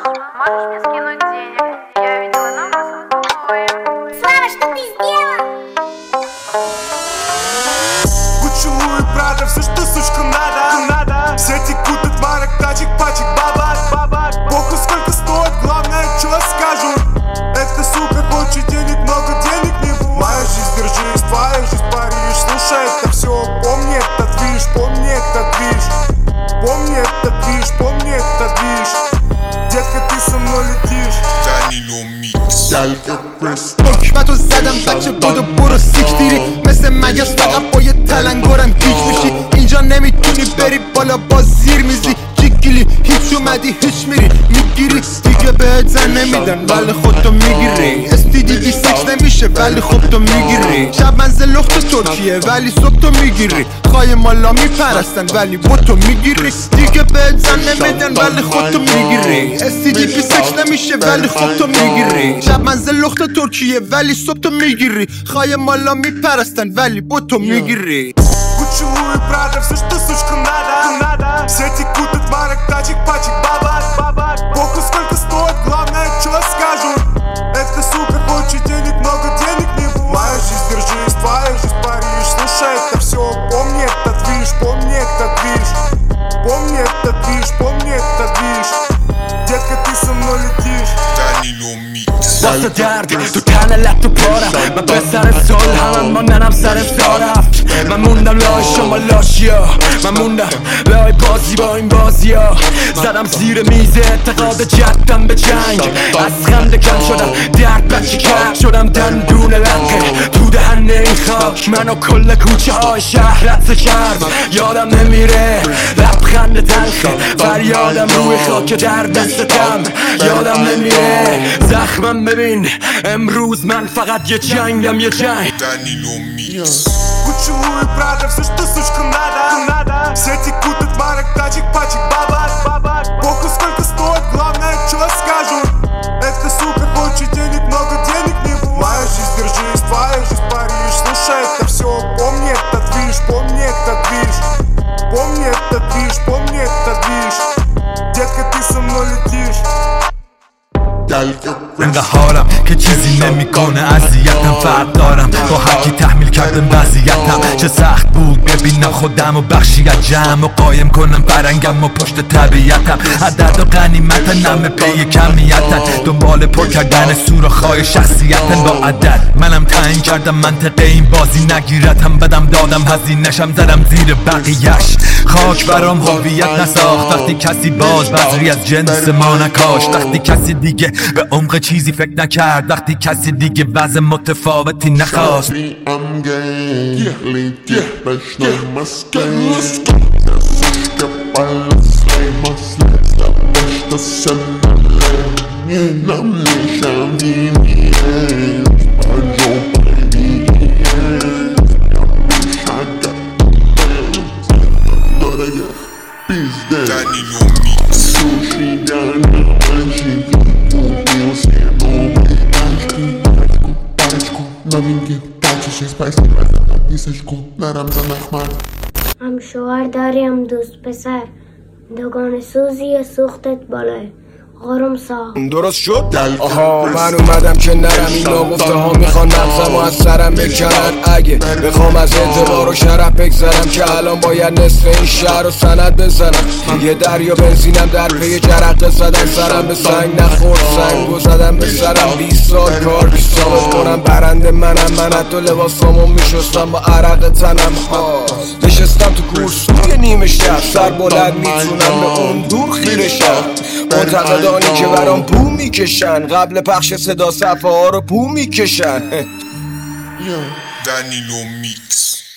Можешь мне скинуть денег? Я видела на вас двое. Слава, что ты сделал? Поцелуй, Прада, все, что сучка надо. Все текут от марок, тачек, пачек, бабак. Похуй, сколько стоит, главное, что скажут. Эта сука хочет денег, много денег не будет. Моя жизнь, держись, твоя жизнь, Париж. Слушай, это все, помни этот движ, помни этот движ. Помни этот движ, помни этот движ. Детка, ты со мной летишь. Danilo Mix. حکمتو زدم بچه بودو برو سیکتیری مثل مگس فقط با یه تلنگرم گیج میشی اینجا نمیتونی بری بالا با زیر میزی جیگیلی هیچ اومدی هیچ میری میگیری دیگه بهت زن نمیدن ولی خودتو میگیری استیدی بی سکس نمیشه ولی خودتو میگیری شب منزل لخت ترکیه ولی صبح تو میگیری خواهی مالا میپرستن ولی بوتو میگیری دیگه بهت زن نمیدن ولی خودتو میگیری استیدی بی سکس نمیشه ولی خودتو میگیری شب منزل لخت ترکیه ولی صبح تو میگیری خواهی مالا میپرستن ولی بوتو میگیری Поцелуй, Прада, все, что сучка надо. Все текут от марок, тачек, пачек, бабак. Похуй, сколько стоит, главное, что скажут. Эта сука хочет денег, много денег не будет. Моя жизнь, держись, твоя жизнь, Париж. Слушай, это все, помни этот движ, помни этот движ. Помни этот движ, помни этот движ. Детка, ты со мной летишь. Danilo Mix. واسه دردی تو تن لب تو پارم من به سر صلح هم ماندنم سر رفت من موندم لای شما لاشیا من موندم لای بازی با این بازیا زدم زیر میز اعتقاد جدم به جنگ از خنده کم شدم درد بچه کرد شدم دندون لقه تو دهن این خاک منو کل کوچه های شهرت کرد یادم نمیره لبخند تلخه فریادم روی خاک در دستم یادم نمیره زخمم ببین امروز من فقط یه جنگم یه جنگ Danilo Mix. Поцелуй, Прада, все, что сучка надо. Все текут от марок, тачек, пачек, бабак. Похуй, сколько стоит, главное, что скажут. Эта сука хочет денег, много денег не будет. Моя жизнь, держись, твоя жизнь, Париж. Слушай, это все, помни этот движ, помни этот движ. Помни этот движ, помни этот движ. Детка, ты со мной летишь. انقدر حالم که چیزی نمیکنه اذیتم فرق دارم با هرکی تحمیل کردم وضعیتم چه سخت بود ببینم خودم و بخشی از جمع و قایم کنم فرنگم و پشت طبیعتم عدد و غنیمتن نمه پی کمیتن دنبال پر کردن سوراخ‌های شخصیتن با عدد منم تعیین کردم منطقه این بازی نگیرتم بدم دادم هزینه‌شم زدم زیر بقیه‌اش خاک برام هویت نساخت وقتی کسی باز بذری از جنس ما نکاشت وقتی کسی دیگه به عمق چیزی فکر نکرد وقتی کسی دیگه وضع متفاوتی نخواست Danilo Mix. هم شوهر داری هم دوست پسر دوگان سوزی سوختت بالای غرم سا درست شد؟ آها من اومدم که نرم این ناگفته ها میخوان مغزم و از سرم بکنن اگه بخوام از اعتبار و شرف بگذرم که الان باید نصف این شهر رو سند بزنم یه دریا بنزینم در پی جرقه زدن سرم به سنگ نخورد سنگو زدم به سرم 20 سال کار 20 سال کنم برنده منم من حتی لباسامو میشستم با عرق تنم نشستم تو کورسوی نیمه شب سر بلند میتونم به اون دور خیره شم منتقدانی که برام بو میکشن قبل پخش صدا صفحه ها رو بو میکشن Danilo Mix.